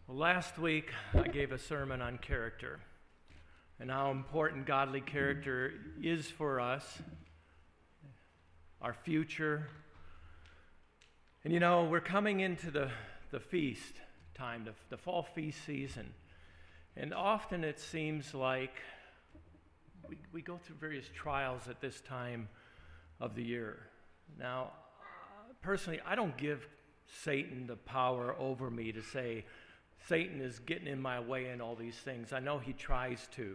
Well, last week I gave a sermon on character and how important godly character is for us, our future. And you know, we're coming into the feast time, the fall feast season. And often it seems like we go through various trials at this time of the year. Now, personally, I don't give Satan the power over me to say, Satan is getting in my way and all these things. I know he tries to.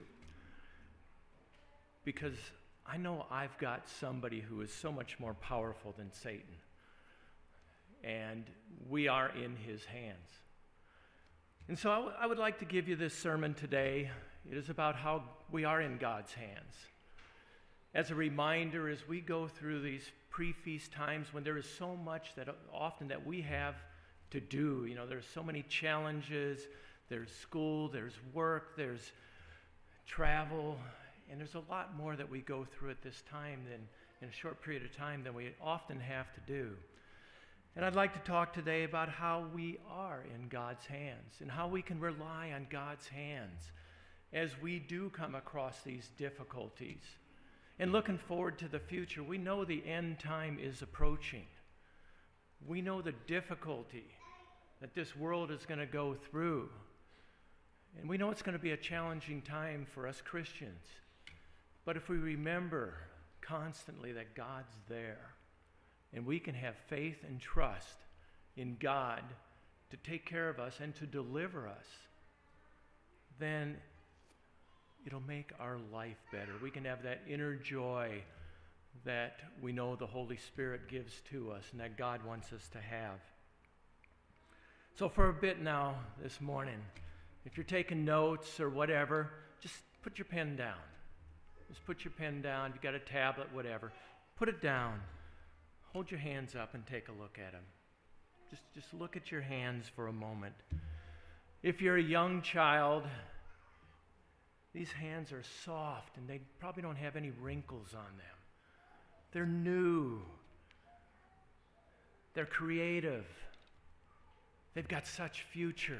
Because I know I've got somebody who is so much more powerful than Satan. And we are in his hands. And so I would like to give you this sermon today. It is about how we are in God's hands. As a reminder, as we go through these pre-feast times when there is so much that often that we have to do. You know, there's so many challenges. There's school, there's work, there's travel, and there's a lot more that we go through at this time than in a short period of time than we often have to do. And I'd like to talk today about how we are in God's hands and how we can rely on God's hands as we do come across these difficulties. And looking forward to the future, we know the end time is approaching. We know the difficulty that this world is going to go through. And we know it's going to be a challenging time for us Christians. But if we remember constantly that God's there, and we can have faith and trust in God to take care of us and to deliver us, then it'll make our life better. We can have that inner joy that we know the Holy Spirit gives to us and that God wants us to have. So for a bit now this morning, if you're taking notes or whatever, just put your pen down. Just put your pen down. If you've got a tablet, whatever, put it down. Hold your hands up and take a look at them. Just look at your hands for a moment. If you're a young child, these hands are soft and they probably don't have any wrinkles on them. They're new. They're creative. They've got such future.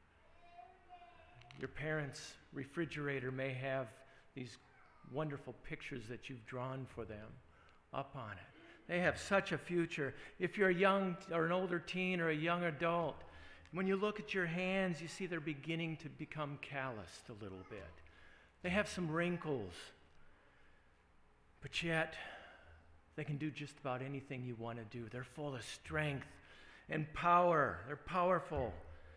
Your parents' refrigerator may have these wonderful pictures that you've drawn for them up on it. They have such a future. If you're a young or an older teen or a young adult, when you look at your hands, you see they're beginning to become calloused a little bit. They have some wrinkles, but yet they can do just about anything you want to do. They're full of strength and power. They're powerful.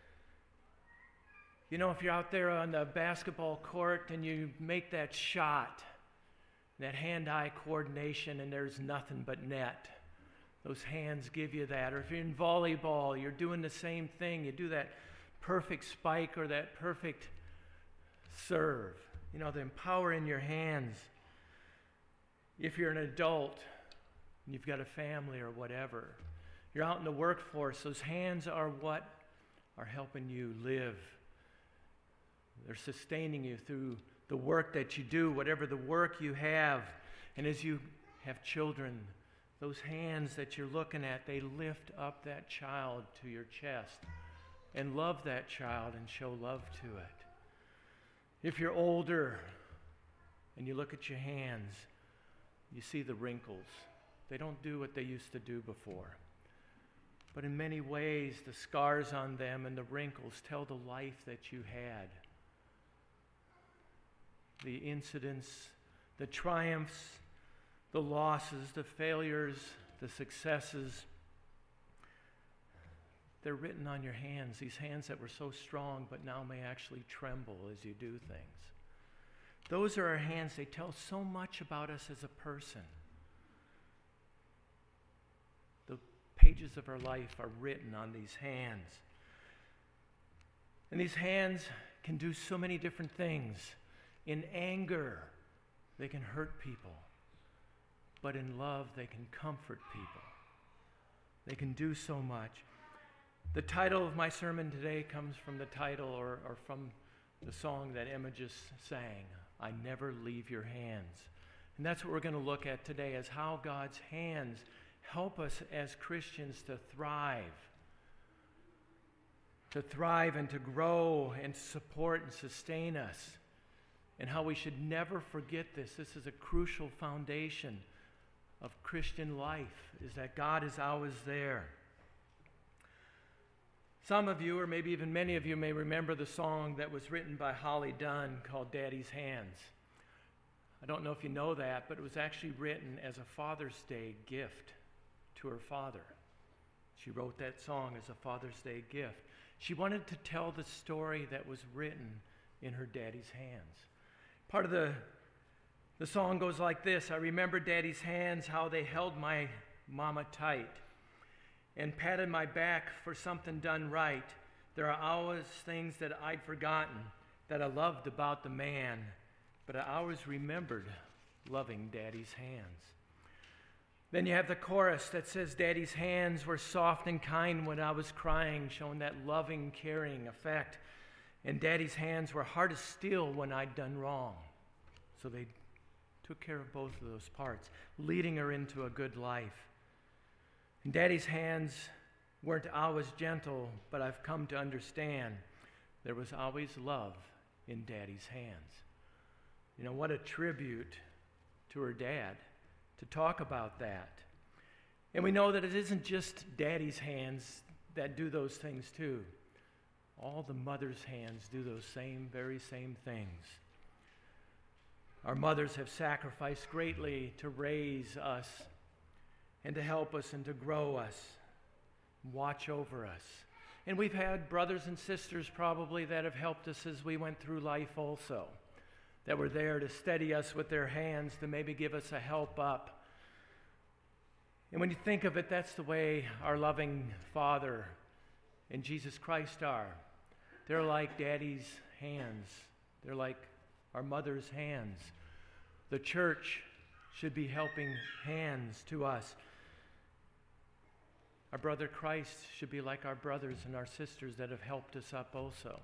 You know, if you're out there on the basketball court and you make that shot, that hand-eye coordination, and there's nothing but net, those hands give you that. Or if you're in volleyball, you're doing the same thing. You do that perfect spike or that perfect serve. You know, the power in your hands. If you're an adult and you've got a family or whatever, you're out in the workforce, those hands are what are helping you live. They're sustaining you through the work that you do, whatever the work you have. And as you have children, those hands that you're looking at, they lift up that child to your chest and love that child and show love to it. If you're older and you look at your hands, you see the wrinkles. They don't do what they used to do before. But in many ways, the scars on them and the wrinkles tell the life that you had. The incidents, the triumphs, the losses, the failures, the successes, they're written on your hands, these hands that were so strong but now may actually tremble as you do things. Those are our hands. They tell so much about us as a person. The pages of our life are written on these hands. And these hands can do so many different things. In anger, they can hurt people. But in love, they can comfort people. They can do so much. The title of my sermon today comes from the title or from the song that Emma just sang, I Never Leave Your Hands. And that's what we're going to look at today, is how God's hands help us as Christians to thrive. to thrive and to grow and to support and sustain us. And how we should never forget this. This is a crucial foundation of Christian life, is that God is always there. Some of you, or maybe even many of you, may remember the song that was written by Holly Dunn called Daddy's Hands. I don't know if you know that, but it was actually written as a Father's Day gift to her father. She wrote that song as a Father's Day gift. She wanted to tell the story that was written in her daddy's hands. Part of the song goes like this: I remember Daddy's hands, how they held my mama tight and patted my back for something done right. There are always things that I'd forgotten that I loved about the man, but I always remembered loving Daddy's hands. Then you have the chorus that says, Daddy's hands were soft and kind when I was crying, showing that loving, caring effect. And Daddy's hands were hard as steel when I'd done wrong. So they took care of both of those parts, leading her into a good life. And Daddy's hands weren't always gentle, but I've come to understand there was always love in Daddy's hands. You know, what a tribute to her dad to talk about that. And we know that it isn't just Daddy's hands that do those things too. All the mother's hands do those very same things. Our mothers have sacrificed greatly to raise us and to help us and to grow us, watch over us. And we've had brothers and sisters probably that have helped us as we went through life also, that were there to steady us with their hands, to maybe give us a help up. And when you think of it, that's the way our loving Father and Jesus Christ are. They're like Daddy's hands. They're like our mother's hands. The church should be helping hands to us. Our brother Christ should be like our brothers and our sisters that have helped us up also.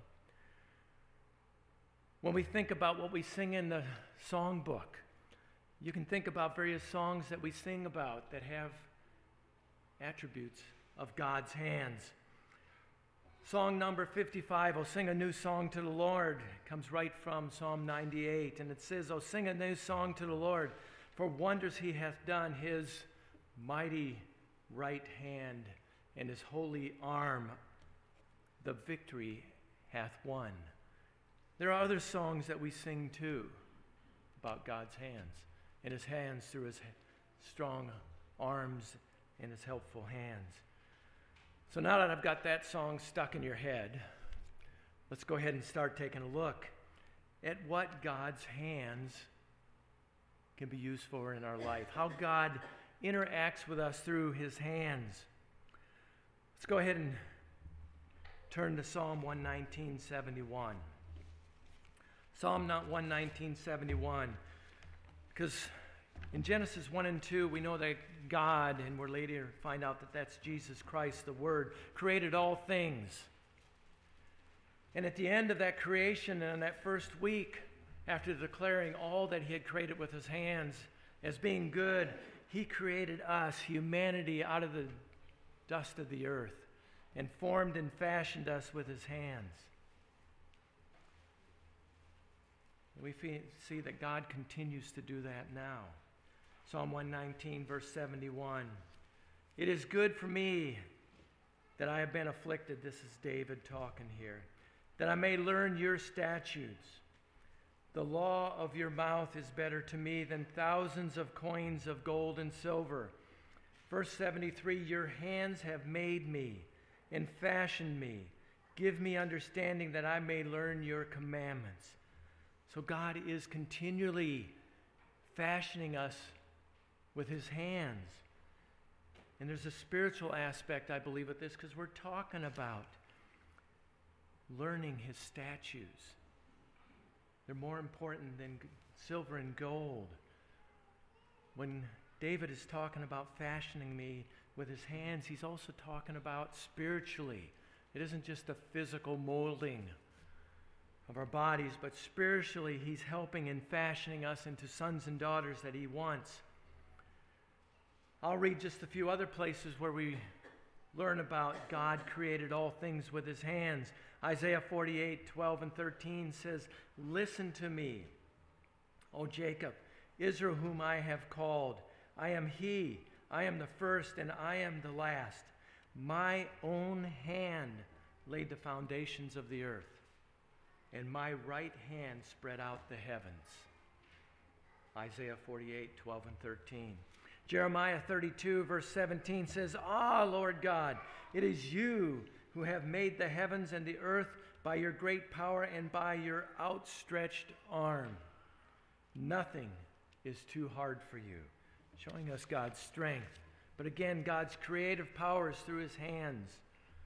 When we think about what we sing in the songbook, you can think about various songs that we sing about that have attributes of God's hands. Song number 55, "Oh Sing a New Song to the Lord," comes right from Psalm 98, and it says, "Oh sing a new song to the Lord, for wonders he hath done. His mighty right hand and his holy arm, the victory hath won." There are other songs that we sing too about God's hands, and his hands through his strong arms and his helpful hands. So now that I've got that song stuck in your head, let's go ahead and start taking a look at what God's hands can be used for in our life, how God interacts with us through his hands. Let's go ahead and turn to Psalm 119:71. Psalm 119:71, because in Genesis 1 and 2, we know that God, and we'll later find out that that's Jesus Christ, the Word, created all things. And at the end of that creation, and that first week, after declaring all that he had created with his hands as being good, he created us, humanity, out of the dust of the earth and formed and fashioned us with his hands. And we see that God continues to do that now. Psalm 119, verse 71. "It is good for me that I have been afflicted," this is David talking here, "that I may learn your statutes. The law of your mouth is better to me than thousands of coins of gold and silver." Verse 73, "Your hands have made me and fashioned me. Give me understanding that I may learn your commandments." So God is continually fashioning us with his hands. And there's a spiritual aspect, I believe, with this, because we're talking about learning his statutes. They're more important than silver and gold. When David is talking about fashioning me with his hands, he's also talking about spiritually. It isn't just a physical molding of our bodies, but spiritually he's helping and fashioning us into sons and daughters that he wants. I'll read just a few other places where we Learn about God created all things with his hands. Isaiah 48:12-13 says, "Listen to me, O Jacob, Israel whom I have called. I am he, I am the first and I am the last. My own hand laid the foundations of the earth, and my right hand spread out the heavens." Isaiah 48:12-13. Jeremiah 32:17 says, "Ah, Lord God, it is you who have made the heavens and the earth by your great power and by your outstretched arm. Nothing is too hard for you," showing us God's strength. But again, God's creative power is through his hands.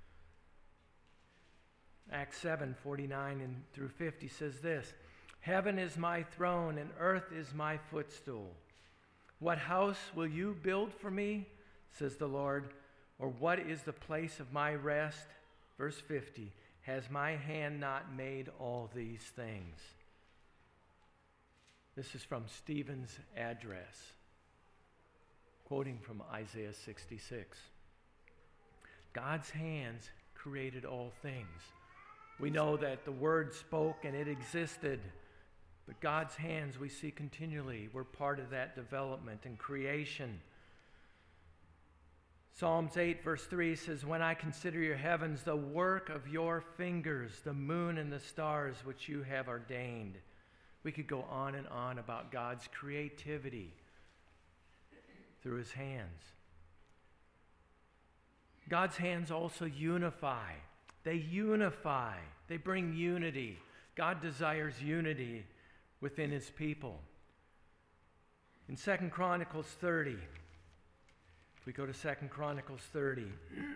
Acts 7:49-50 says this, "Heaven is my throne and earth is my footstool. What house will you build for me, says the Lord, or what is the place of my rest?" Verse 50, "Has my hand not made all these things?" This is from Stephen's address, quoting from Isaiah 66. God's hands created all things. We know that the Word spoke and it existed. But God's hands, we see continually, were part of that development and creation. Psalms 8:3 says, "When I consider your heavens, the work of your fingers, the moon and the stars which you have ordained." We could go on and on about God's creativity through his hands. God's hands also unify. They unify. They bring unity. God desires unity within his people. In 2 Chronicles 30, if we go to 2 Chronicles 30,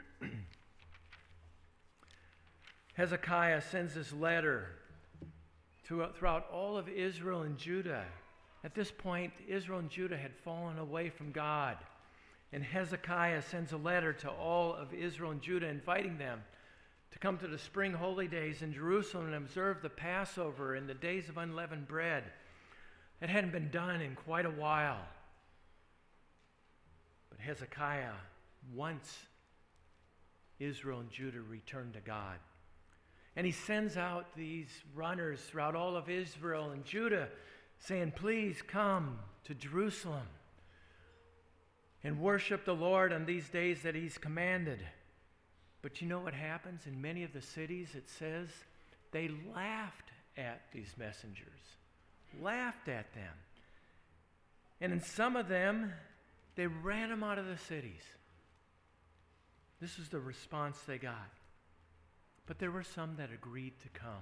Hezekiah sends this letter throughout all of Israel and Judah. At this point, Israel and Judah had fallen away from God. And Hezekiah sends a letter to all of Israel and Judah inviting them to come to the spring holy days in Jerusalem and observe the Passover and the days of unleavened bread. It hadn't been done in quite a while. But Hezekiah wants Israel and Judah returned to God. And he sends out these runners throughout all of Israel and Judah saying, "Please come to Jerusalem and worship the Lord on these days that he's commanded." But you know what happens in many of the cities? It says they laughed at these messengers, laughed at them. And in some of them, they ran them out of the cities. This is the response they got. But there were some that agreed to come.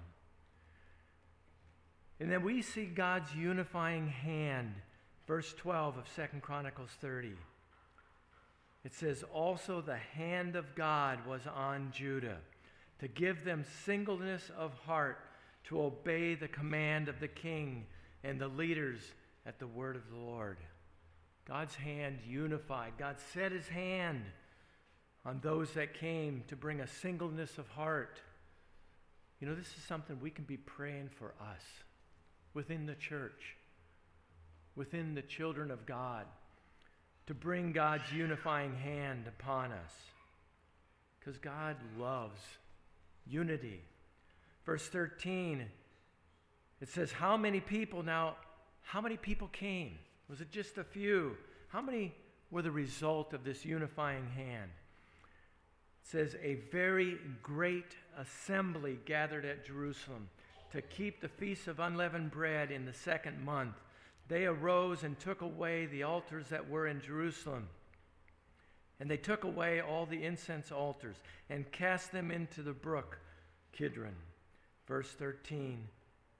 And then we see God's unifying hand, verse 12 of 2 Chronicles 30. It says, "Also the hand of God was on Judah, to give them singleness of heart, to obey the command of the king and the leaders at the word of the Lord." God's hand unified. God set his hand on those that came to bring a singleness of heart. You know, this is something we can be praying for us within the church, within the children of God, to bring God's unifying hand upon us. Because God loves unity. Verse 13, it says, how many people came? Was it just a few? How many were the result of this unifying hand? It says, "A very great assembly gathered at Jerusalem to keep the feast of unleavened bread in the 2nd month. They arose and took away the altars that were in Jerusalem. And they took away all the incense altars and cast them into the brook Kidron." Verse 15.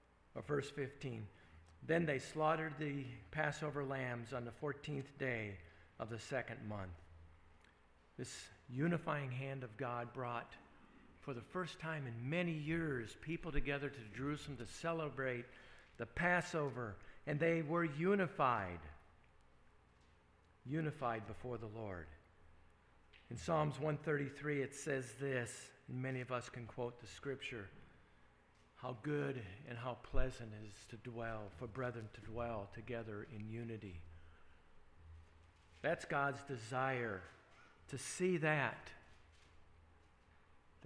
"Then they slaughtered the Passover lambs on the 14th day of the 2nd month." This unifying hand of God brought, for the first time in many years, people together to Jerusalem to celebrate the Passover, and they were unified before the Lord. In Psalms 133, it says this, and many of us can quote the scripture, "How good and how pleasant it is for brethren to dwell together in unity." That's God's desire, to see that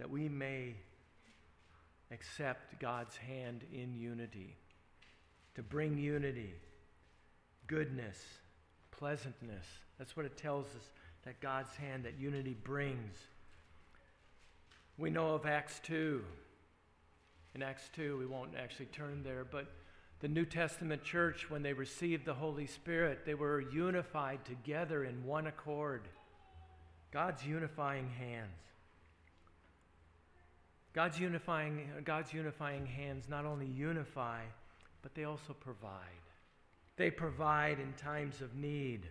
that we may accept God's hand in unity, to bring unity, goodness, pleasantness. That's what it tells us, that God's hand, that unity brings. We know of Acts 2. In Acts 2, we won't actually turn there, but the New Testament church, when they received the Holy Spirit, they were unified together in one accord. God's unifying hands. God's unifying hands not only unify, but they also provide. They provide in times of need.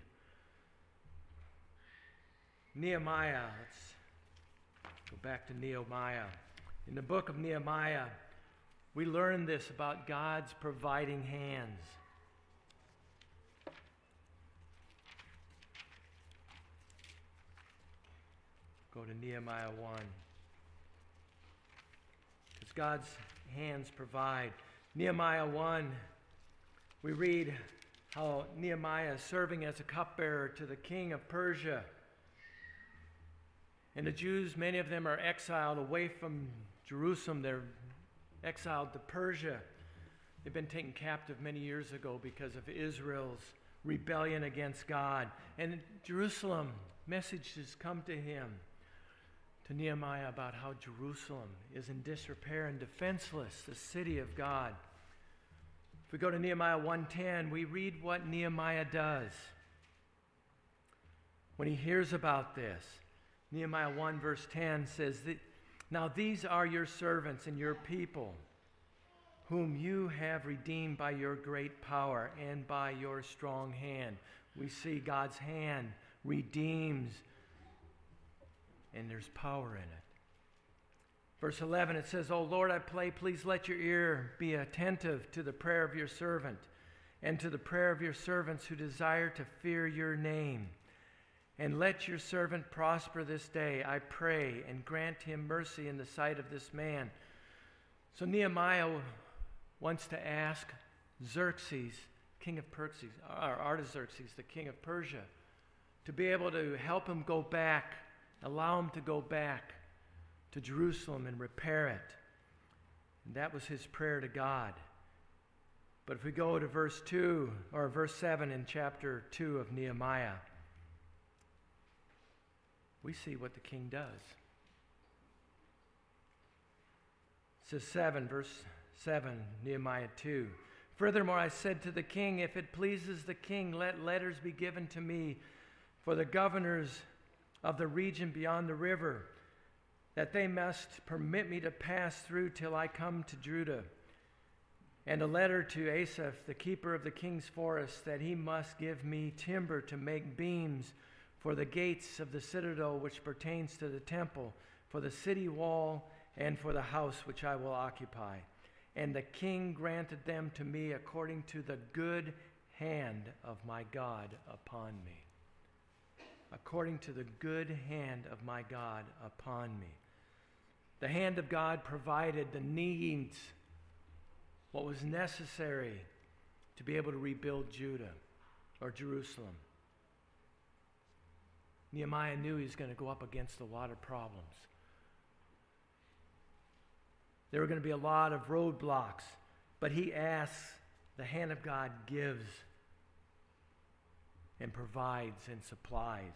Nehemiah, let's go back to Nehemiah. In the book of Nehemiah, we learn this about God's providing hands. Go to Nehemiah 1. Because God's hands provide. Nehemiah 1, we read how Nehemiah is serving as a cupbearer to the king of Persia. And the Jews, many of them are exiled away from Jerusalem. They're exiled to Persia. They've been taken captive many years ago because of Israel's rebellion against God. And Jerusalem, messages come to him, to Nehemiah, about how Jerusalem is in disrepair and defenseless, the city of God. If we go to Nehemiah 1:10, we read what Nehemiah does when he hears about this. Nehemiah 1 verse 10 says, "Now these are your servants and your people, whom you have redeemed by your great power and by your strong hand." We see God's hand redeems, and there's power in it. Verse 11, it says, "O Lord, I pray, please let your ear be attentive to the prayer of your servant and to the prayer of your servants who desire to fear your name. And let your servant prosper this day, I pray, and grant him mercy in the sight of this man." So Nehemiah wants to ask Xerxes, king of Persia, or Artaxerxes, the king of Persia, to be able to help him go back, allow him to go back to Jerusalem and repair it. And that was his prayer to God. But if we go to verse 2, or verse 7 in chapter 2 of Nehemiah, we see what the king does. It says verse 7, Nehemiah 2. "Furthermore, I said to the king, if it pleases the king, let letters be given to me for the governors of the region beyond the river, that they must permit me to pass through till I come to Judah. And a letter to Asaph, the keeper of the king's forest, that he must give me timber to make beams for the gates of the citadel which pertains to the temple, for the city wall, and for the house which I will occupy. And the king granted them to me according to the good hand of my God upon me." According to the good hand of my God upon me. The hand of God provided the needs, what was necessary to be able to rebuild Judah or Jerusalem. Nehemiah knew he was going to go up against a lot of problems. There were going to be a lot of roadblocks, but he asks, the hand of God gives and provides and supplies.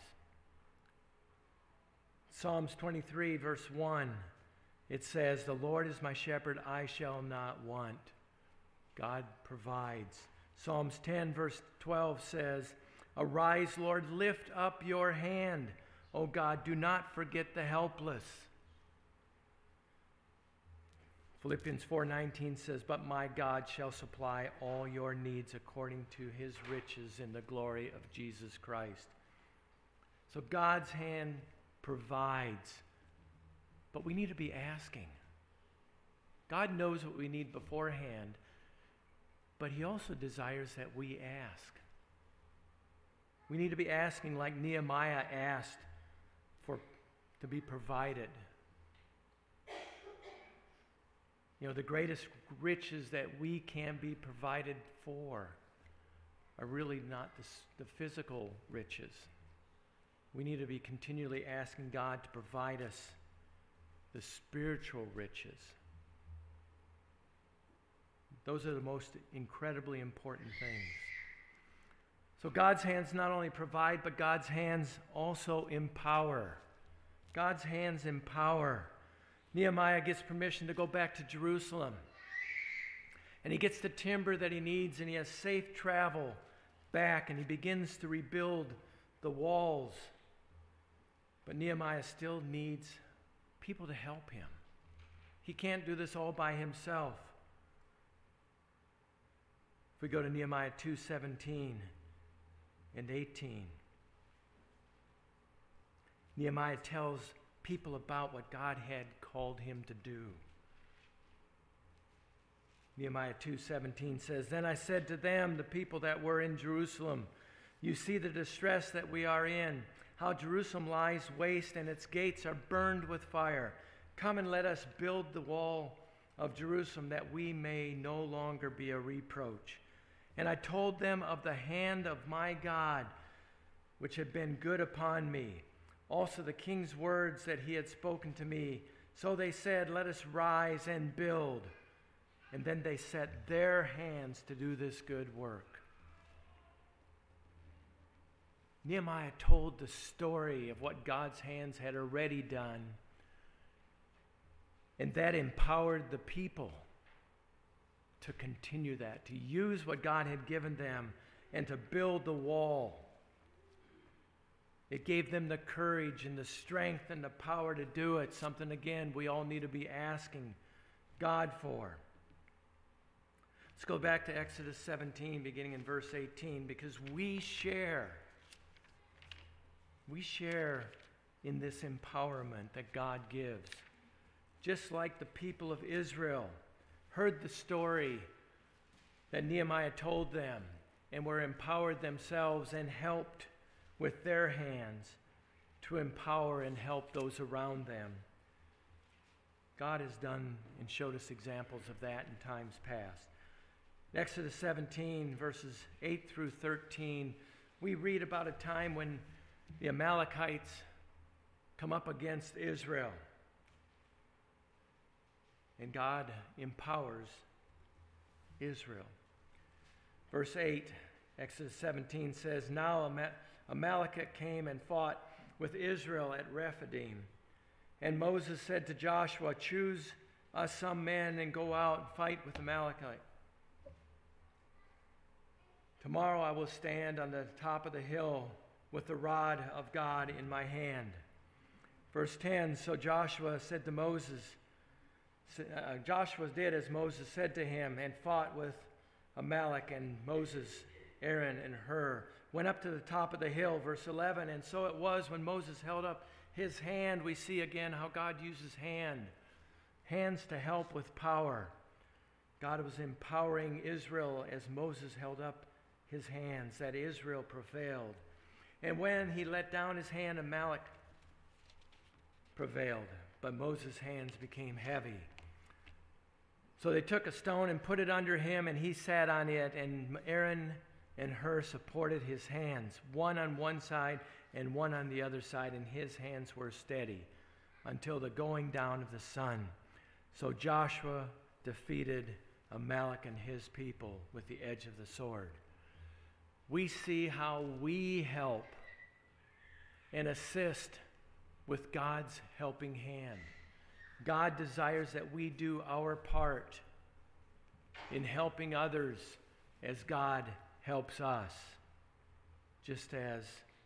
Psalms 23 verse 1, it says, "The Lord is my shepherd, I shall not want." God provides. Psalms 10 verse 12 says, "Arise, Lord, lift up your hand. O God, do not forget the helpless." Philippians 4:19 says, "But my God shall supply all your needs according to his riches in the glory of Jesus Christ." So God's hand provides, but we need to be asking. God knows what we need beforehand, but he also desires that we ask. We need to be asking like Nehemiah asked to be provided. You know, the greatest riches that we can be provided for are really not the physical riches. We need to be continually asking God to provide us the spiritual riches. Those are the most incredibly important things. So God's hands not only provide, but God's hands also empower. God's hands empower. Nehemiah gets permission to go back to Jerusalem. And he gets the timber that he needs, and he has safe travel back, and he begins to rebuild the walls. But Nehemiah still needs people to help him. He can't do this all by himself. If we go to Nehemiah 2:17 and 18, Nehemiah tells people about what God had called him to do. Nehemiah 2:17 says, "Then I said to them, the people that were in Jerusalem, you see the distress that we are in, how Jerusalem lies waste and its gates are burned with fire. Come and let us build the wall of Jerusalem that we may no longer be a reproach. And I told them of the hand of my God, which had been good upon me, also the king's words that he had spoken to me. So they said, let us rise and build. And then they set their hands to do this good work." Nehemiah told the story of what God's hands had already done, and that empowered the people to continue that, to use what God had given them and to build the wall. It gave them the courage and the strength and the power to do it, something, again, we all need to be asking God for. Let's go back to Exodus 17, beginning in verse 18, because we share in this empowerment that God gives. Just like the people of Israel heard the story that Nehemiah told them and were empowered themselves and helped with their hands to empower and help those around them. God has done and showed us examples of that in times past. In Exodus 17, verses 8 through 13, we read about a time when the Amalekites come up against Israel. And God empowers Israel. Verse 8, Exodus 17 says, "Now Amalekite came and fought with Israel at Rephidim. And Moses said to Joshua, choose us some men and go out and fight with Amalekite. Tomorrow I will stand on the top of the hill with the rod of God in my hand." Verse 10, so Joshua said to Moses, Joshua did as Moses said to him and fought with Amalek, and Moses, Aaron, and Hur went up to the top of the hill. Verse 11, and so it was when Moses held up his hand. We see again how God uses hands to help with power. God was empowering Israel as Moses held up his hands, that Israel prevailed. And when he let down his hand, Amalek prevailed, but Moses' hands became heavy. So they took a stone and put it under him, and he sat on it, and Aaron and Hur supported his hands, one on one side and one on the other side, and his hands were steady until the going down of the sun. So Joshua defeated Amalek and his people with the edge of the sword. We see how we help and assist with God's helping hand. God desires that we do our part in helping others as God helps us, just as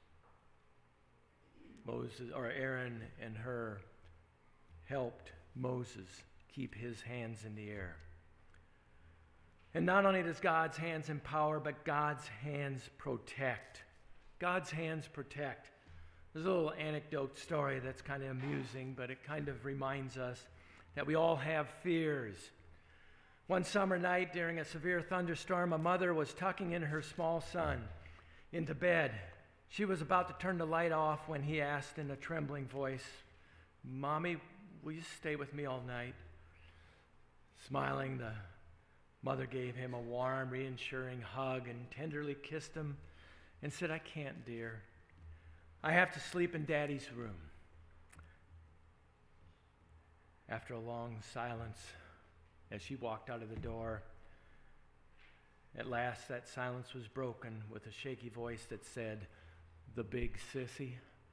Moses or Aaron and Hur helped Moses keep his hands in the air. And not only does God's hands empower, but God's hands protect. God's hands protect. There's a little anecdote story that's kind of amusing, but it kind of reminds us that we all have fears. One summer night during a severe thunderstorm, a mother was tucking in her small son into bed. She was about to turn the light off when he asked in a trembling voice, "Mommy, will you stay with me all night?" Smiling, the mother gave him a warm, reassuring hug and tenderly kissed him and said, "I can't, dear. I have to sleep in Daddy's room." After a long silence, as she walked out of the door, at last that silence was broken with a shaky voice that said, "The big sissy."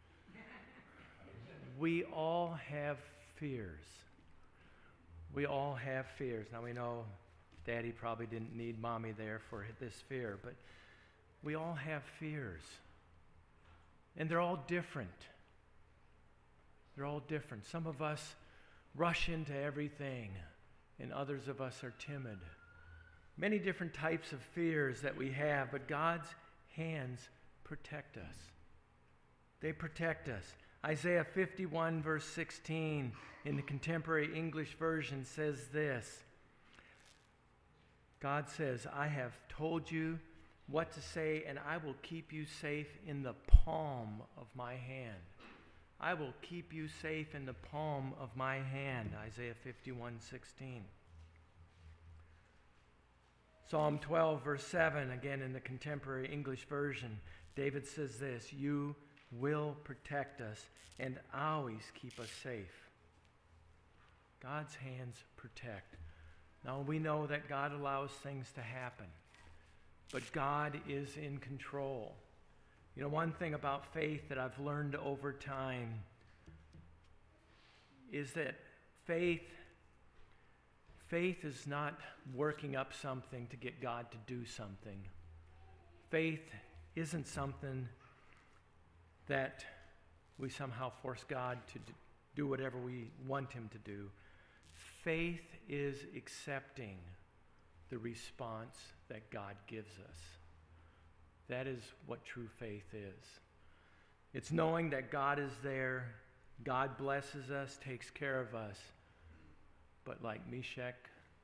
We all have fears. We all have fears. Now we know Daddy probably didn't need Mommy there for this fear, but we all have fears. And they're all different. They're all different. Some of us rush into everything, and others of us are timid. Many different types of fears that we have, but God's hands protect us. They protect us. Isaiah 51 verse 16 in the Contemporary English Version says this. God says, "I have told you what to say, and I will keep you safe in the palm of my hand." I will keep you safe in the palm of my hand, Isaiah 51:16. Psalm 12, verse 7, again in the Contemporary English Version, David says this, "You will protect us and always keep us safe." God's hands protect. Now we know that God allows things to happen, but God is in control. You know, one thing about faith that I've learned over time is that faith is not working up something to get God to do something. Faith isn't something that we somehow force God to do whatever we want him to do. Faith is accepting the response that God gives us. That is what true faith is. It's knowing that God is there, God blesses us, takes care of us. But like Meshach,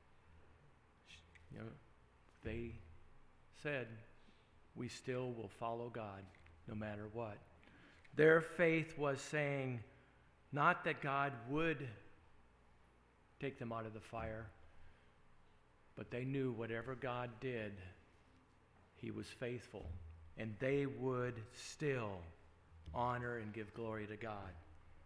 they said, we still will follow God no matter what. Their faith was saying, not that God would take them out of the fire, but they knew whatever God did, he was faithful, and they would still honor and give glory to God.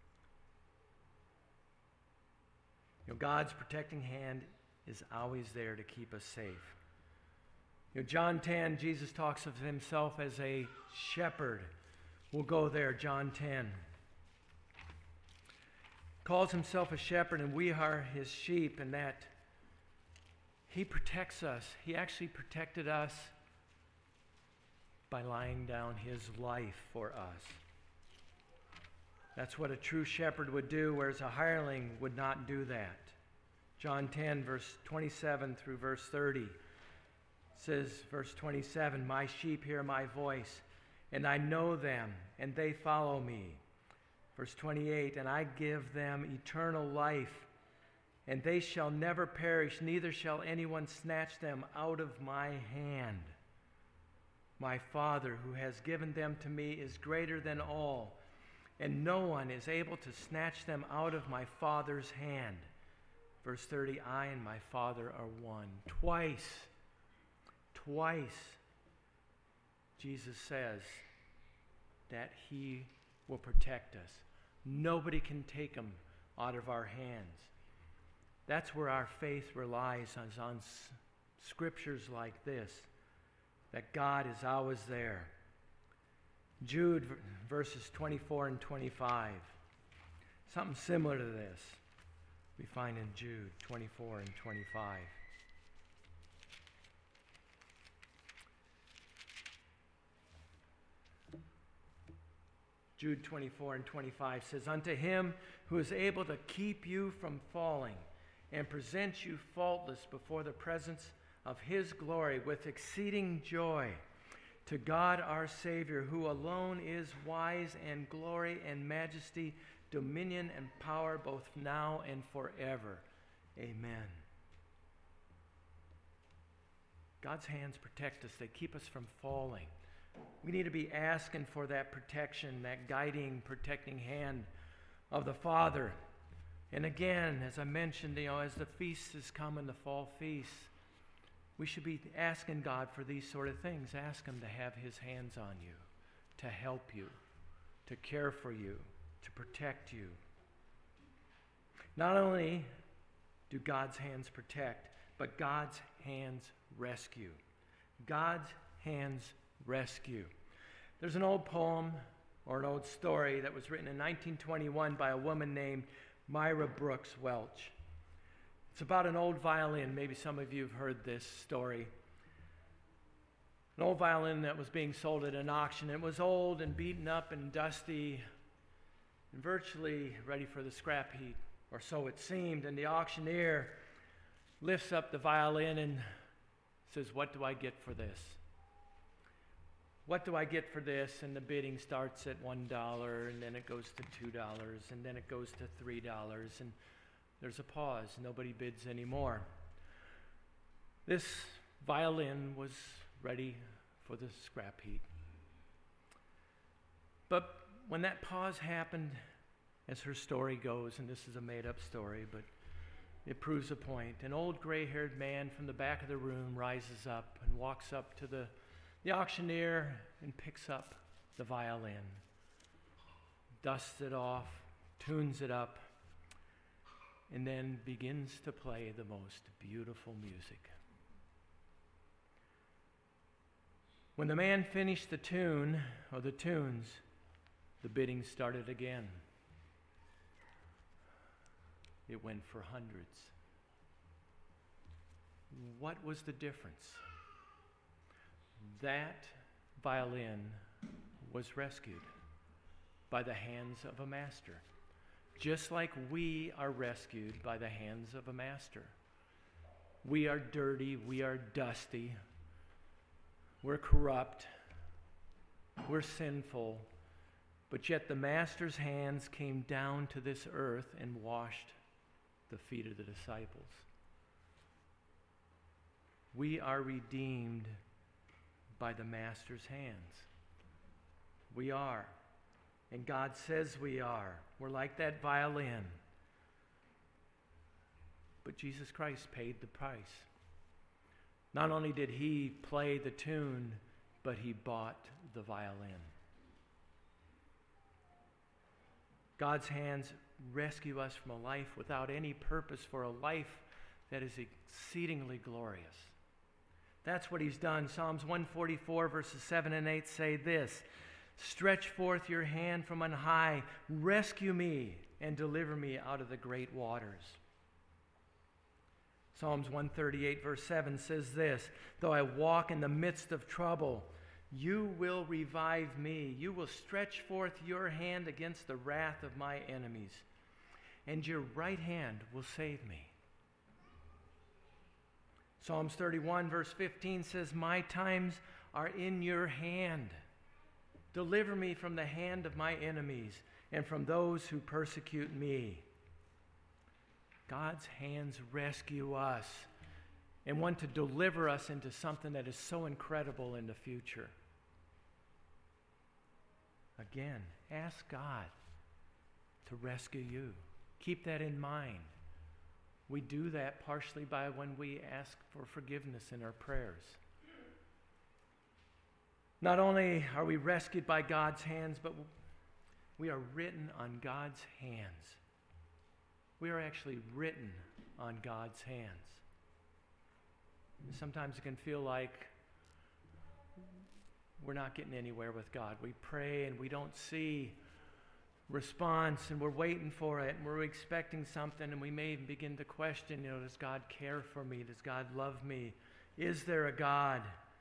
God's protecting hand is always there to keep us safe. John 10, Jesus talks of himself as a shepherd. We'll go there, John 10. Calls himself a shepherd, and we are his sheep, and that he protects us. He actually protected us by laying down his life for us. That's what a true shepherd would do, whereas a hireling would not do that. John 10, verse 27 through verse 30 says, verse 27, "My sheep hear my voice, and I know them, and they follow me." Verse 28, "And I give them eternal life, and they shall never perish, neither shall anyone snatch them out of my hand. My Father, who has given them to me, is greater than all, and no one is able to snatch them out of my Father's hand." Verse 30, "I and my Father are one." Twice, Jesus says that he will protect us. Nobody can take them out of our hands. That's where our faith relies on scriptures like this, that God is always there. Jude verses 24 and 25. Something similar to this we find in Jude 24 and 25. Jude 24 and 25 says, "Unto him who is able to keep you from falling and present you faultless before the presence of his glory with exceeding joy, to God our Savior, who alone is wise, and glory and majesty, dominion and power, both now and forever. Amen." God's hands protect us. They keep us from falling. We need to be asking for that protection, that guiding, protecting hand of the Father. And again, as I mentioned, as the feast is coming, the fall feast, we should be asking God for these sort of things. Ask him to have his hands on you, to help you, to care for you, to protect you. Not only do God's hands protect, but God's hands rescue. God's hands rescue. There's an old poem or an old story that was written in 1921 by a woman named Myra Brooks Welch. It's about an old violin. Maybe some of you have heard this story. An old violin that was being sold at an auction. It was old and beaten up and dusty and virtually ready for the scrap heap, or so it seemed. And the auctioneer lifts up the violin and says, "What do I get for this? What do I get for this?" And the bidding starts at $1, and then it goes to $2, and then it goes to $3, and there's a pause. Nobody bids anymore. This violin was ready for the scrap heap. But when that pause happened, as her story goes, and this is a made-up story, but it proves a point, an old gray-haired man from the back of the room rises up and walks up to the auctioneer and picks up the violin, dusts it off, tunes it up, and then begins to play the most beautiful music. When the man finished the tune, or the tunes, the bidding started again. It went for hundreds. What was the difference? That violin was rescued by the hands of a master, just like we are rescued by the hands of a master. We are dirty, we are dusty, we're corrupt, we're sinful, but yet the master's hands came down to this earth and washed the feet of the disciples. We are redeemed by the master's hands. We are. And God says we are. We're like that violin. But Jesus Christ paid the price. Not only did he play the tune, but he bought the violin. God's hands rescue us from a life without any purpose for a life that is exceedingly glorious. That's what he's done. Psalms 144 verses 7 and 8 say this: "Stretch forth your hand from on high, rescue me and deliver me out of the great waters." Psalms 138 verse 7 says this: "Though I walk in the midst of trouble, you will revive me. You will stretch forth your hand against the wrath of my enemies, and your right hand will save me." Psalms 31 verse 15 says, "My times are in your hand. Deliver me from the hand of my enemies and from those who persecute me." God's hands rescue us and want to deliver us into something that is so incredible in the future. Again, ask God to rescue you. Keep that in mind. We do that partially by when we ask for forgiveness in our prayers. Not only are we rescued by God's hands, but we are written on God's hands. We are actually written on God's hands. And sometimes it can feel like we're not getting anywhere with God. We pray and we don't see response, and we're waiting for it, and we're expecting something, and we may even begin to question, does God care for me? Does God love me? Is there a God?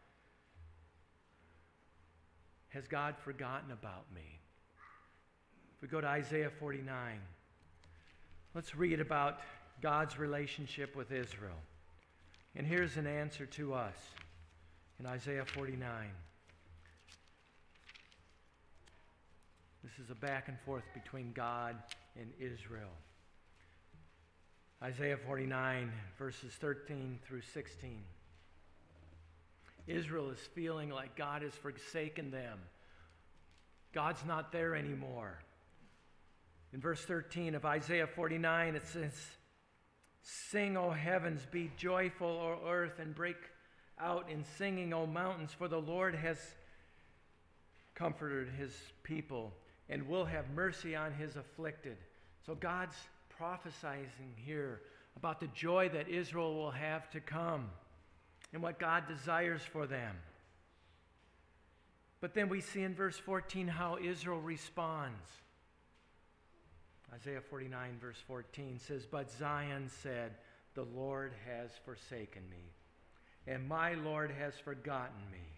Has God forgotten about me? If we go to Isaiah 49, let's read about God's relationship with Israel. And here's an answer to us in Isaiah 49. This is a back and forth between God and Israel. Isaiah 49, verses 13 through 16. Israel is feeling like God has forsaken them. God's not there anymore. In verse 13 of Isaiah 49, it says, "Sing, O heavens, be joyful, O earth, and break out in singing, O mountains, for the Lord has comforted his people and will have mercy on his afflicted." So God's prophesying here about the joy that Israel will have to come and what God desires for them. But then we see in verse 14 how Israel responds. Isaiah 49 verse 14 says, "But Zion said, the Lord has forsaken me, and my Lord has forgotten me."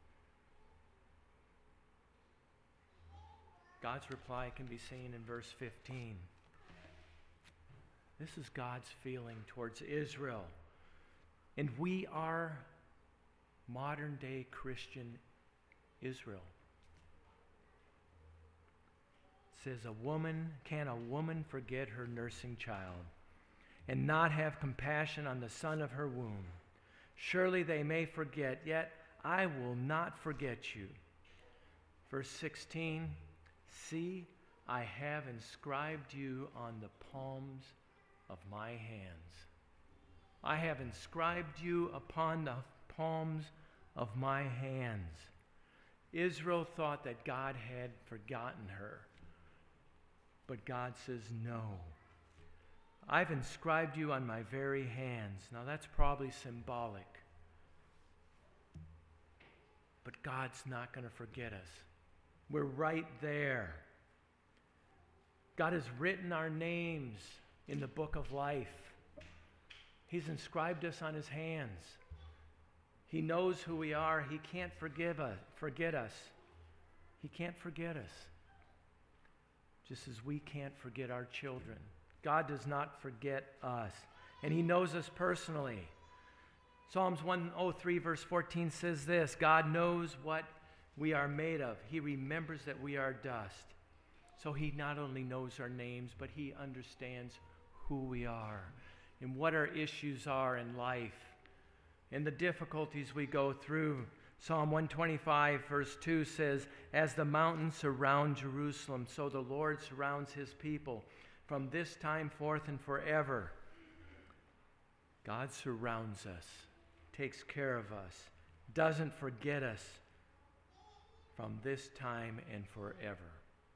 God's reply can be seen in verse 15. This is God's feeling towards Israel. And we are modern-day Christian Israel. It says, can a woman forget her nursing child and not have compassion on the son of her womb? Surely they may forget, yet I will not forget you. Verse 16, "See, I have inscribed you on the palms of my hands." I have inscribed you upon the palms of my hands. Israel thought that God had forgotten her. But God says, no. I've inscribed you on my very hands. Now that's probably symbolic. But God's not going to forget us. We're right there. God has written our names in the book of life. He's inscribed us on his hands. He knows who we are. He can't forget us. He can't forget us. Just as we can't forget our children. God does not forget us. And he knows us personally. Psalms 103 verse 14 says this, "God knows what we are made of. He remembers that we are dust." So he not only knows our names, but he understands who we are and what our issues are in life and the difficulties we go through. Psalm 125 verse 2 says, "As the mountains surround Jerusalem, so the Lord surrounds his people from this time forth and forever." God surrounds us, takes care of us, doesn't forget us from this time and forever.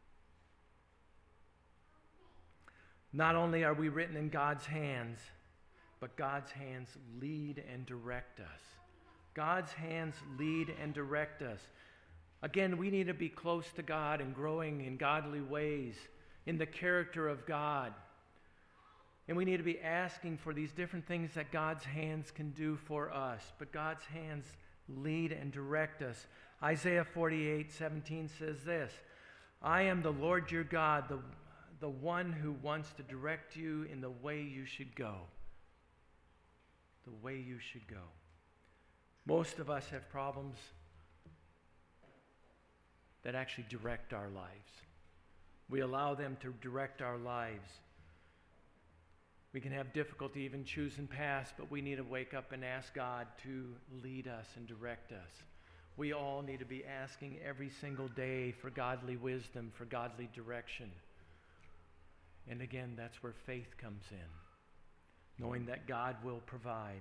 Not only are we written in God's hands, but God's hands lead and direct us. God's hands lead and direct us. Again, we need to be close to God and growing in godly ways, in the character of God. And we need to be asking for these different things that God's hands can do for us. But God's hands lead and direct us. Isaiah 48:17 says this, "I am the Lord your God, the one who wants to direct you in the way you should go." The way you should go. Most of us have problems that actually direct our lives. We allow them to direct our lives. We can have difficulty even choosing paths, but we need to wake up and ask God to lead us and direct us. We all need to be asking every single day for godly wisdom, for godly direction. And again, that's where faith comes in, knowing that God will provide.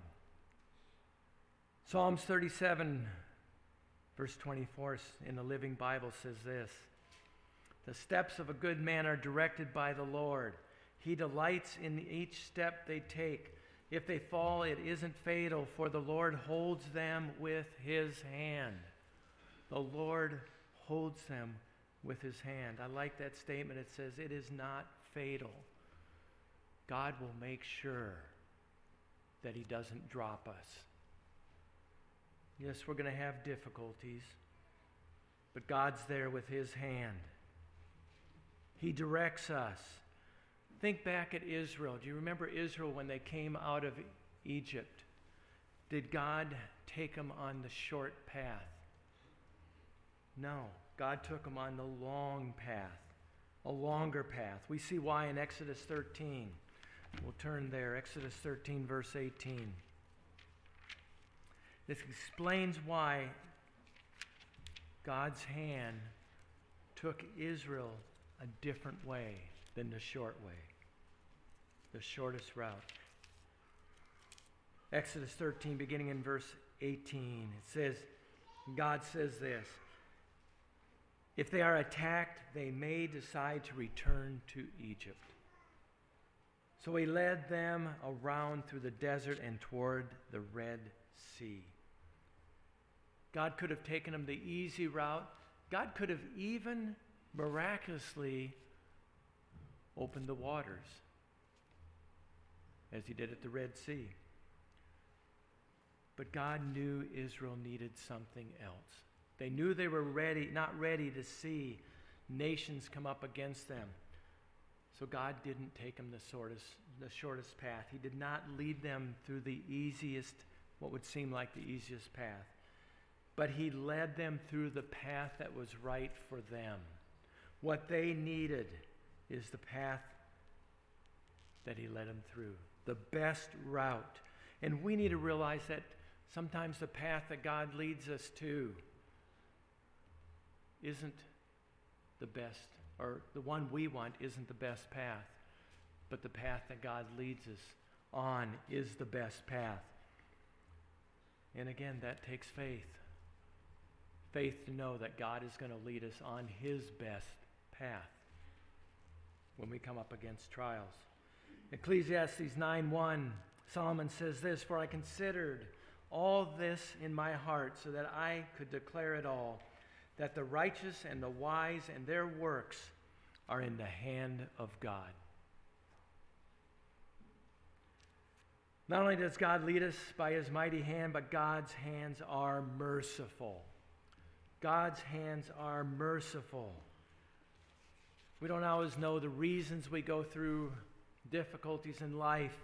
Psalms 37, verse 24 in the Living Bible says this, "The steps of a good man are directed by the Lord. He delights in each step they take. If they fall, it isn't fatal, for the Lord holds them with his hand." The Lord holds them with his hand. I like that statement. It says, it is not fatal. God will make sure that he doesn't drop us. Yes, we're going to have difficulties, but God's there with his hand. He directs us. Think back at Israel. Do you remember Israel when they came out of Egypt? Did God take them on the short path? No. God took them on the long path, a longer path. We see why in Exodus 13. We'll turn there. Exodus 13, verse 18. This explains why God's hand took Israel a different way than the short way, the shortest route. Exodus 13, beginning in verse 18, it says, God says this, "If they are attacked, they may decide to return to Egypt. So he led them around through the desert and toward the Red Sea. God could have taken them the easy route. God could have even miraculously opened the waters, as he did at the Red Sea. But God knew Israel needed something else. They knew they were not ready to see nations come up against them. So God didn't take them the shortest path. He did not lead them through the easiest, what would seem like the easiest path. But he led them through the path that was right for them. What they needed is the path that he led them through, the best route. And we need to realize that sometimes the path that God leads us to isn't the best, or the one we want isn't the best path, but the path that God leads us on is the best path. And again, that takes faith. Faith to know that God is going to lead us on his best path when we come up against trials. Ecclesiastes 9:1, Solomon says this, "For I considered all this in my heart so that I could declare it all, that the righteous and the wise and their works are in the hand of God." Not only does God lead us by his mighty hand, but God's hands are merciful. God's hands are merciful. We don't always know the reasons we go through difficulties in life,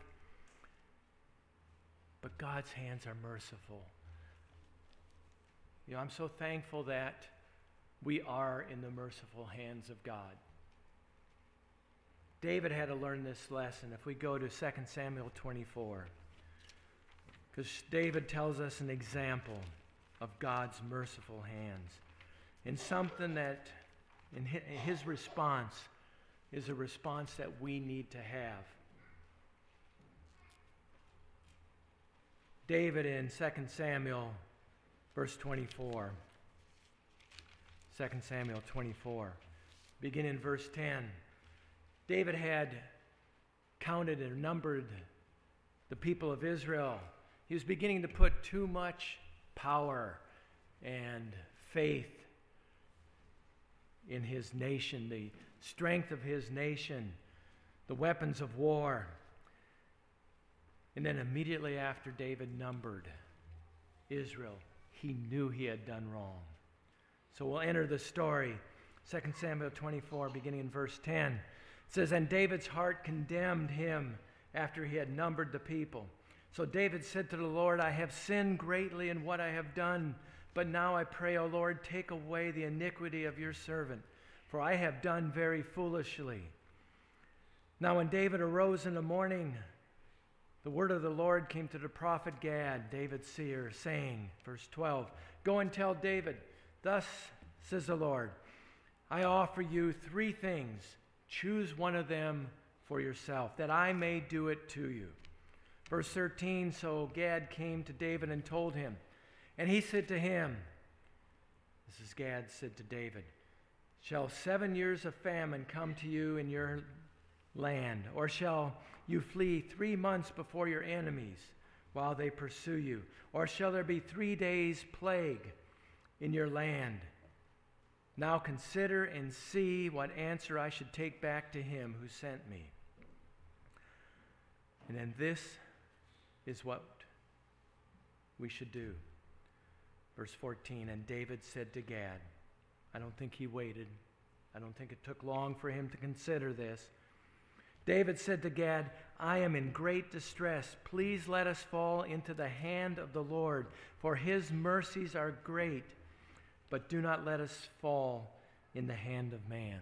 but God's hands are merciful. You know, I'm so thankful that we are in the merciful hands of God. David had to learn this lesson if we go to 2 Samuel 24, because David tells us an example of God's merciful hands, and something that in his response is a response that we need to have. David in 2 Samuel verse 24. 2 Samuel 24. Begin in verse 10. David had counted and numbered the people of Israel. He was beginning to put too much power and faith in his nation, the strength of his nation, the weapons of war. And then immediately after David numbered Israel, he knew he had done wrong. So we'll enter the story. 2 Samuel 24, beginning in verse 10. It says, "And David's heart condemned him after he had numbered the people. So David said to the Lord, I have sinned greatly in what I have done. But now I pray, O Lord, take away the iniquity of your servant, for I have done very foolishly." Now when David arose in the morning, the word of the Lord came to the prophet Gad, David's seer, saying, verse 12, "Go and tell David, thus says the Lord, I offer you 3 things. Choose one of them for yourself, that I may do it to you." Verse 13, so Gad came to David and told him. And he said to him, this is Gad said to David, "Shall 7 years of famine come to you in your land, or shall you flee 3 months before your enemies while they pursue you? Or shall there be 3 days' plague in your land? Now consider and see what answer I should take back to him who sent me." And then this is what we should do. Verse 14, "And David said to Gad," I don't think he waited. I don't think it took long for him to consider this. David said to Gad, "I am in great distress. Please let us fall into the hand of the Lord, for his mercies are great. But do not let us fall in the hand of man."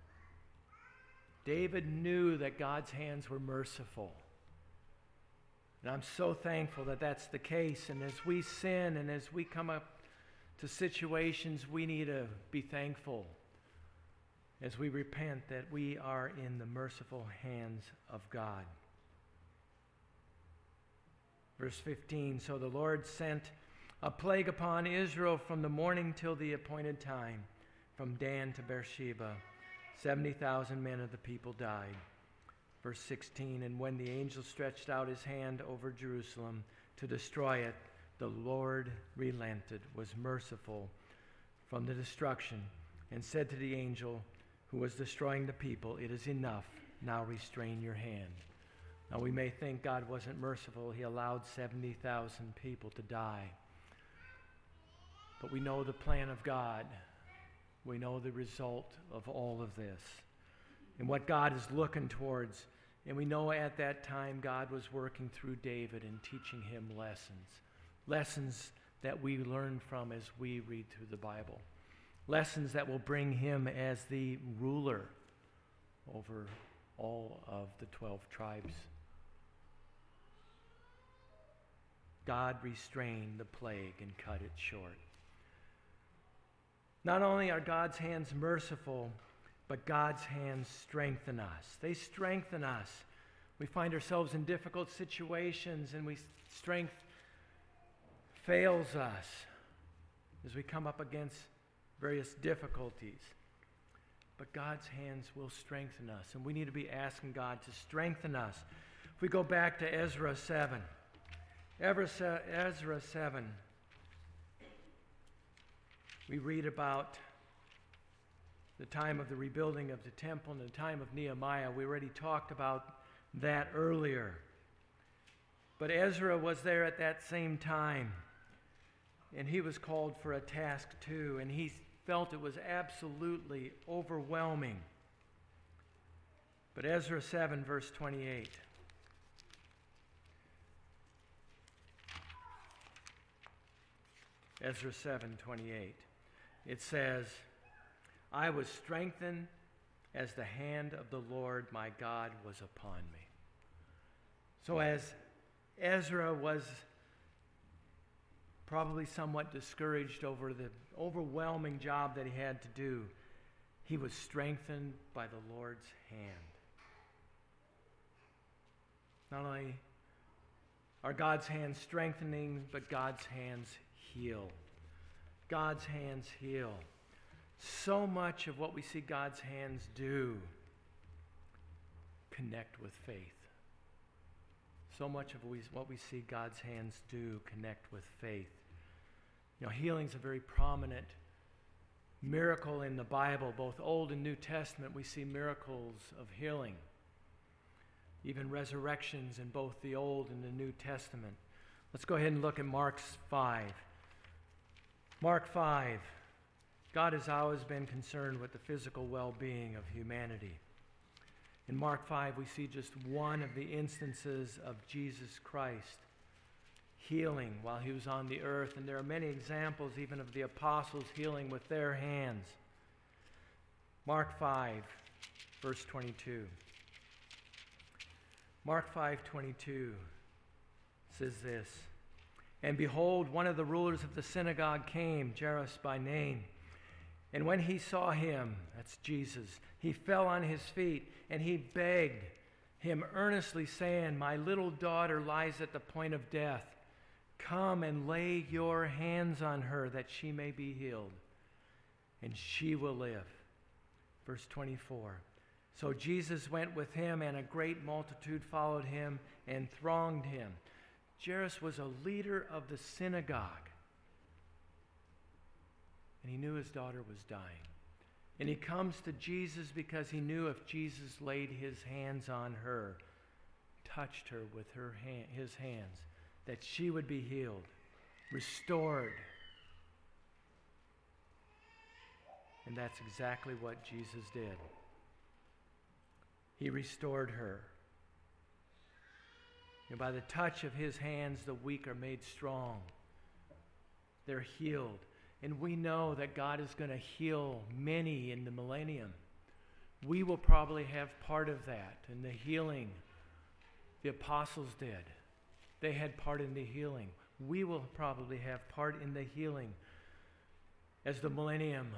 David knew that God's hands were merciful. And I'm so thankful that that's the case. And as we sin and as we come up to situations, we need to be thankful as we repent that we are in the merciful hands of God. Verse 15, "So the Lord sent a plague upon Israel from the morning till the appointed time, from Dan to Beersheba. 70,000 men of the people died." Verse 16, and when the angel stretched out his hand over Jerusalem to destroy it, the Lord relented, was merciful from the destruction, and said to the angel who was destroying the people, it is enough, now restrain your hand. Now we may think God wasn't merciful. He allowed 70,000 people to die. But we know the plan of God. We know the result of all of this and what God is looking towards. And we know at that time God was working through David and teaching him lessons that we learn from as we read through the Bible, lessons that will bring him as the ruler over all of the 12 tribes. God restrained the plague and cut it short. Not only are God's hands merciful, but God's hands strengthen us. They strengthen us. We find ourselves in difficult situations, and strength fails us as we come up against various difficulties. But God's hands will strengthen us, and we need to be asking God to strengthen us. If we go back to Ezra 7, we read about the time of the rebuilding of the temple and the time of Nehemiah. We already talked about that earlier. But Ezra was there at that same time, and he was called for a task too, and he felt it was absolutely overwhelming. But Ezra 7, verse 28. Ezra 7:28. It says, I was strengthened as the hand of the Lord my God was upon me. So as Ezra was probably somewhat discouraged over the overwhelming job that he had to do, he was strengthened by the Lord's hand. Not only are God's hands strengthening, but God's hands heal. God's hands heal. So much of what we see God's hands do connect with faith. So much of what we see God's hands do connect with faith. You know, healing's a very prominent miracle in the Bible. Both Old and New Testament, we see miracles of healing. Even resurrections in both the Old and the New Testament. Let's go ahead and look at Mark 5. Mark 5. God has always been concerned with the physical well-being of humanity. In Mark 5, we see just one of the instances of Jesus Christ healing while he was on the earth, and there are many examples even of the apostles healing with their hands. Mark 5, verse 22. Mark 5:22 says this, and behold, one of the rulers of the synagogue came, Jairus by name. And when he saw him, that's Jesus, he fell on his feet and he begged him earnestly, saying, my little daughter lies at the point of death. Come and lay your hands on her that she may be healed, and she will live. Verse 24. So Jesus went with him, and a great multitude followed him and thronged him. Jairus was a leader of the synagogue. And he knew his daughter was dying. And he comes to Jesus because he knew if Jesus laid his hands on her, touched her with his hands, that she would be healed, restored. And that's exactly what Jesus did. He restored her. And by the touch of his hands, the weak are made strong. They're healed. And we know that God is going to heal many in the millennium. We will probably have part of that in the healing. The apostles did. They had part in the healing. We will probably have part in the healing as the millennium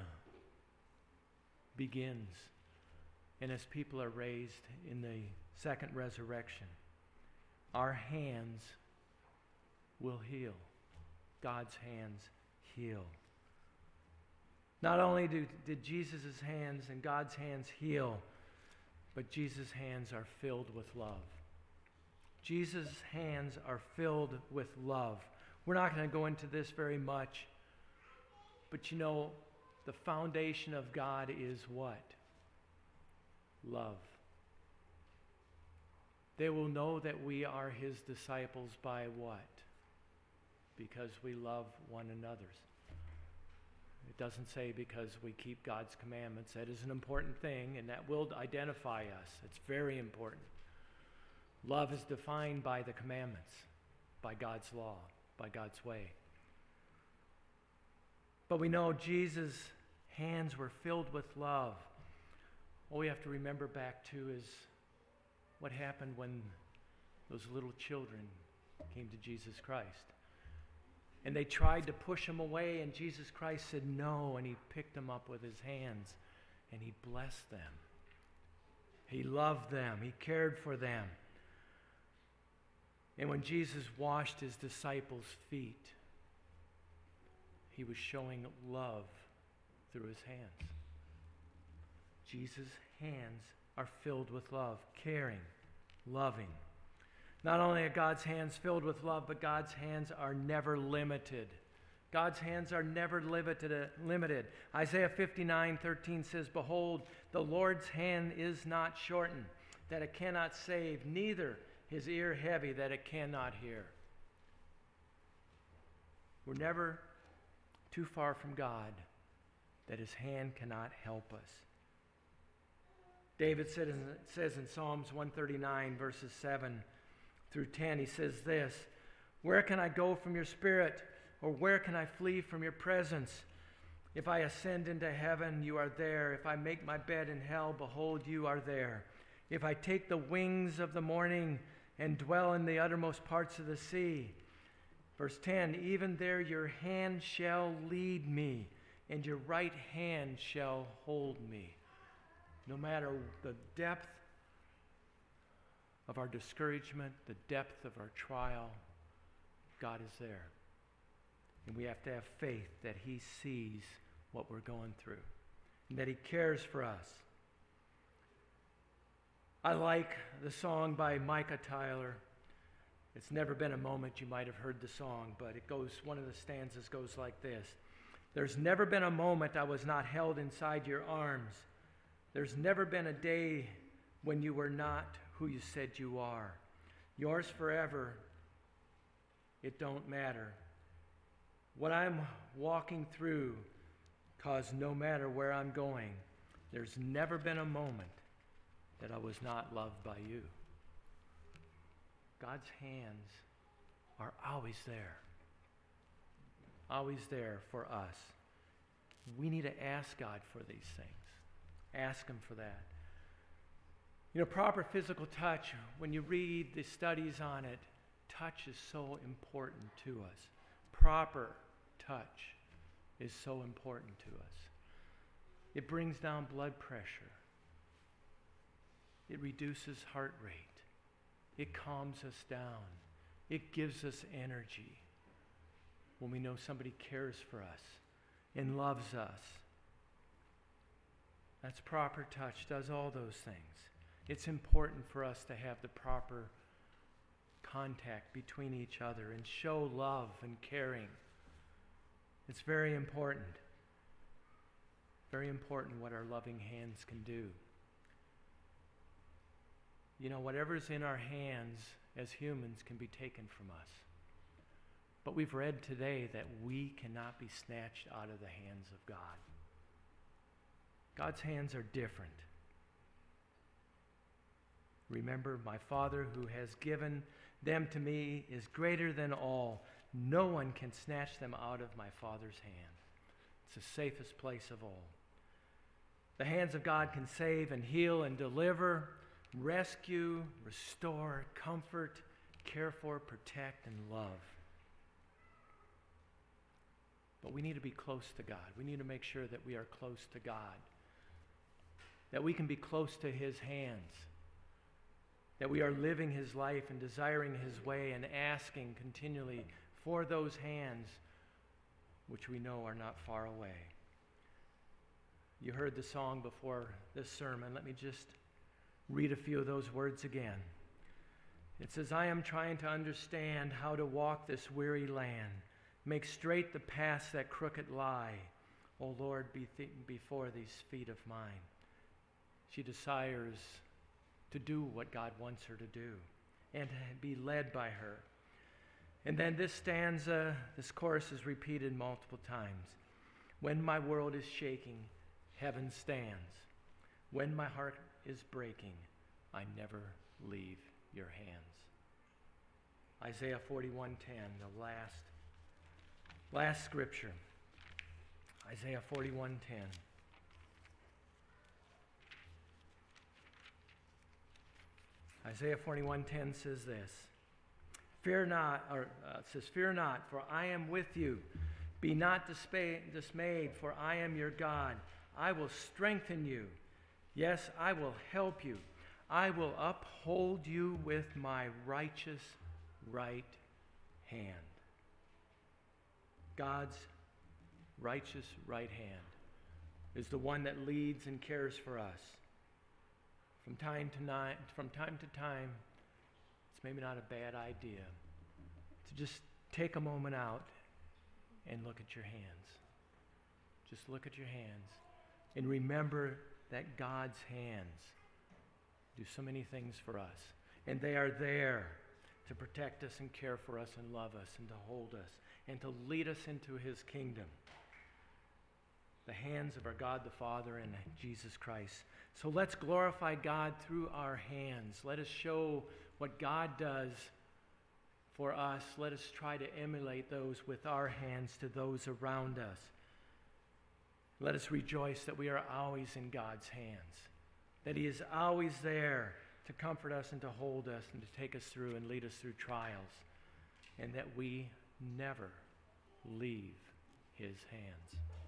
begins and as people are raised in the second resurrection. Our hands will heal. God's hands heal. Not only did Jesus' hands and God's hands heal, but Jesus' hands are filled with love. Jesus' hands are filled with love. We're not going to go into this very much, but you know, the foundation of God is what? Love. They will know that we are his disciples by what? Because we love one another. It doesn't say because we keep God's commandments. That is an important thing, and that will identify us. It's very important. Love is defined by the commandments, by God's law, by God's way. But we know Jesus' hands were filled with love. All we have to remember back to is what happened when those little children came to Jesus Christ. And they tried to push him away, and Jesus Christ said no, and he picked them up with his hands, and he blessed them. He loved them. He cared for them. And when Jesus washed his disciples' feet, he was showing love through his hands. Jesus' hands are filled with love, caring, loving. Not only are God's hands filled with love, but God's hands are never limited. God's hands are never limited. Isaiah 59:13 says, "Behold, the Lord's hand is not shortened, that it cannot save, neither his ear heavy, that it cannot hear." We're never too far from God, that his hand cannot help us. David says in Psalms 139, verses 7 through 10, he says this, "Where can I go from your spirit, or where can I flee from your presence? If I ascend into heaven, you are there. If I make my bed in hell, behold, you are there. If I take the wings of the morning and dwell in the uttermost parts of the sea." Verse 10, "Even there your hand shall lead me, and your right hand shall hold me." No matter the depth of our discouragement, the depth of our trial, God is there. And we have to have faith that he sees what we're going through and that he cares for us. I like the song by Micah Tyler. It's never been a moment. You might have heard the song, but it goes, one of the stanzas goes like this. "There's never been a moment I was not held inside your arms. There's never been a day when you were not who you said you are. Yours forever, it don't matter. What I'm walking through, 'cause no matter where I'm going, there's never been a moment that I was not loved by you." God's hands are always there for us. We need to ask God for these things. Ask him for that. You know, proper physical touch, when you read the studies on it, touch is so important to us. Proper touch is so important to us. It brings down blood pressure. It reduces heart rate. It calms us down. It gives us energy when we know somebody cares for us and loves us. That's proper touch, does all those things. It's important for us to have the proper contact between each other and show love and caring. It's very important. Very important what our loving hands can do. You know, whatever's in our hands as humans can be taken from us. But we've read today that we cannot be snatched out of the hands of God. God's hands are different. Remember, my Father who has given them to me is greater than all. No one can snatch them out of my Father's hand. It's the safest place of all. The hands of God can save and heal and deliver, rescue, restore, comfort, care for, protect, and love. But we need to be close to God. We need to make sure that we are close to God, that we can be close to his hands, that we are living his life and desiring his way and asking continually for those hands which we know are not far away. You heard the song before this sermon. Let me just read a few of those words again. It says, I am trying to understand how to walk this weary land, make straight the paths that crooked lie. O Lord, before these feet of mine. She desires to do what God wants her to do and to be led by her. And then this stanza, this chorus is repeated multiple times. When my world is shaking, heaven stands. When my heart is breaking, I never leave your hands. Isaiah 41:10, the last scripture. Isaiah 41:10. Isaiah 41:10 says this. Fear not, for I am with you. Be not dismayed, for I am your God. I will strengthen you. Yes, I will help you. I will uphold you with my righteous right hand. God's righteous right hand is the one that leads and cares for us. From time to time, it's maybe not a bad idea to just take a moment out and look at your hands. Just look at your hands and remember that God's hands do so many things for us. And they are there to protect us and care for us and love us and to hold us and to lead us into his kingdom. The hands of our God the Father and Jesus Christ. So let's glorify God through our hands. Let us show what God does for us. Let us try to emulate those with our hands to those around us. Let us rejoice that we are always in God's hands, that he is always there to comfort us and to hold us and to take us through and lead us through trials, and that we never leave his hands.